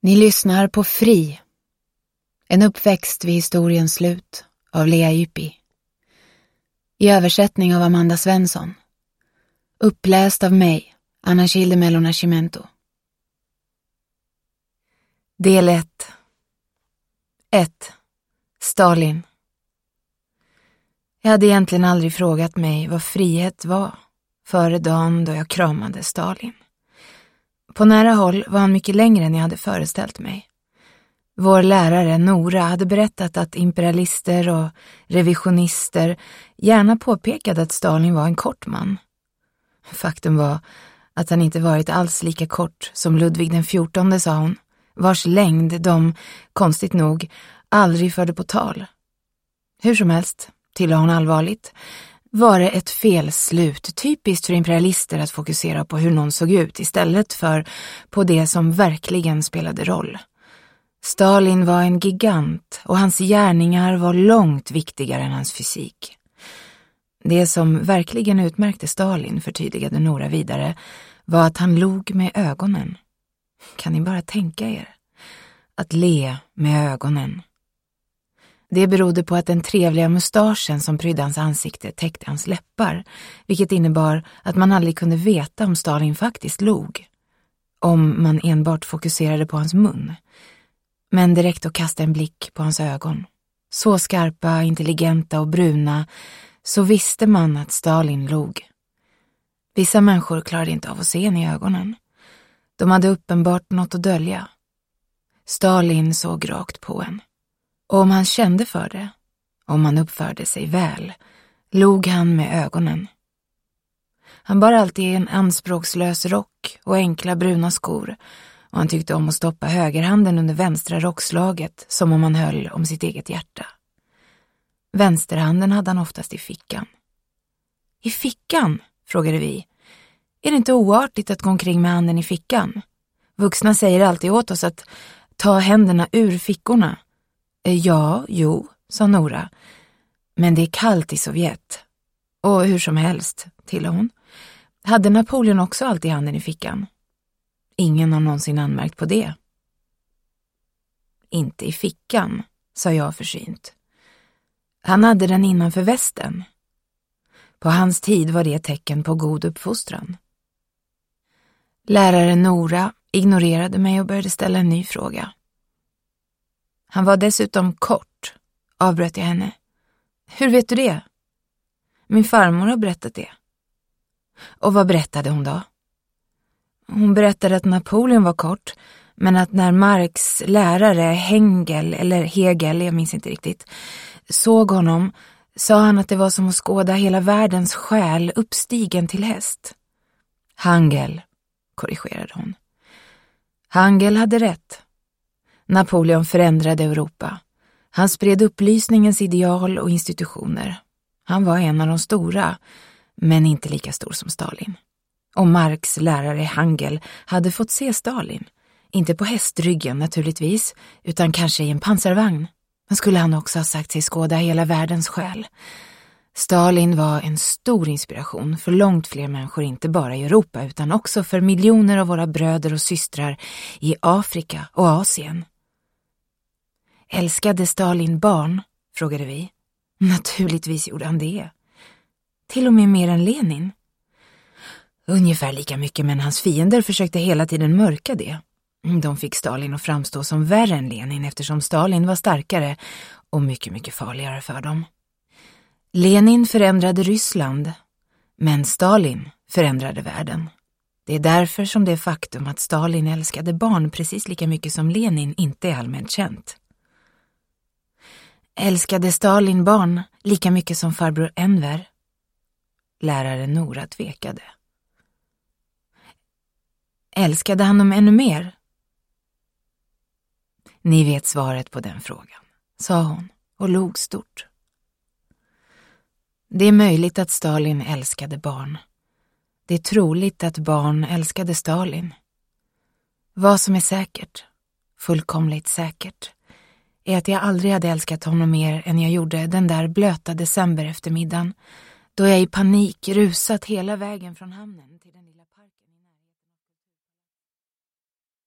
Ni lyssnar på Fri, en uppväxt vid historiens slut av Lea Ypi. I översättning av Amanda Svensson. Uppläst av mig, Anna Kilde Melo Nascimento. Del 1. 1. Stalin. Jag hade egentligen aldrig frågat mig vad frihet var före dagen då jag kramade Stalin. På nära håll var han mycket längre än jag hade föreställt mig. Vår lärare Nora hade berättat att imperialister och revisionister gärna påpekade att Stalin var en kort man. Faktum var att han inte varit alls lika kort som Ludvig den 14, sa hon, vars längd de, konstigt nog, aldrig förde på tal. Hur som helst, tillade hon allvarligt, var det ett felslut, typiskt för imperialister att fokusera på hur någon såg ut istället för på det som verkligen spelade roll. Stalin var en gigant och hans gärningar var långt viktigare än hans fysik. Det som verkligen utmärkte Stalin, förtydligade Nora vidare, var att han log med ögonen. Kan ni bara tänka er? Att le med ögonen. Det berodde på att den trevliga mustaschen som prydde hans ansikte täckte hans läppar, vilket innebar att man aldrig kunde veta om Stalin faktiskt log, om man enbart fokuserade på hans mun. Men direkt att kasta en blick på hans ögon, så skarpa, intelligenta och bruna, så visste man att Stalin log. Vissa människor klarade inte av att se en i ögonen. De hade uppenbart något att dölja. Stalin såg rakt på en. Och om han kände för det, om han uppförde sig väl, log han med ögonen. Han bar alltid en anspråkslös rock och enkla bruna skor, och han tyckte om att stoppa högerhanden under vänstra rockslaget som om han höll om sitt eget hjärta. Vänsterhanden hade han oftast i fickan. I fickan? Frågade vi. Är det inte oartigt att gå omkring med handen i fickan? Vuxna säger alltid åt oss att ta händerna ur fickorna. Ja, jo, sa Nora. Men det är kallt i Sovjet. Och hur som helst, tillade hon. Hade Napoleon också alltid handen i fickan? Ingen har någonsin anmärkt på det. Inte i fickan, sa jag försynt. Han hade den innanför västen. På hans tid var det ett tecken på god uppfostran. Läraren Nora ignorerade mig och började ställa en ny fråga. Han var dessutom kort, avbröt jag henne. Hur vet du det? Min farmor har berättat det. Och vad berättade hon då? Hon berättade att Napoleon var kort, men att när Marx lärare Hegel, jag minns inte riktigt, såg honom, sa han att det var som att skåda hela världens själ uppstigen till häst. Hegel, korrigerade hon. Hegel hade rätt. Napoleon förändrade Europa. Han spred upplysningens ideal och institutioner. Han var en av de stora, men inte lika stor som Stalin. Och Marx lärare Hegel hade fått se Stalin. Inte på hästryggen naturligtvis, utan kanske i en pansarvagn. Men skulle han också ha sagt sig skåda hela världens själ. Stalin var en stor inspiration för långt fler människor, inte bara i Europa utan också för miljoner av våra bröder och systrar i Afrika och Asien. Älskade Stalin barn? Frågade vi. Naturligtvis gjorde han det. Till och med mer än Lenin. Ungefär lika mycket, men hans fiender försökte hela tiden mörka det. De fick Stalin att framstå som värre än Lenin eftersom Stalin var starkare och mycket, mycket farligare för dem. Lenin förändrade Ryssland, men Stalin förändrade världen. Det är därför som det faktum att Stalin älskade barn precis lika mycket som Lenin inte är allmänt känt. Älskade Stalin barn lika mycket som farbror Enver? Läraren Nora tvekade. Älskade han dem ännu mer? Ni vet svaret på den frågan, sa hon och log stort. Det är möjligt att Stalin älskade barn. Det är troligt att barn älskade Stalin. Vad som är säkert, fullkomligt säkert, är att jag aldrig hade älskat honom mer än jag gjorde den där blöta december eftermiddagen, då jag i panik rusat hela vägen från hamnen till den lilla parken.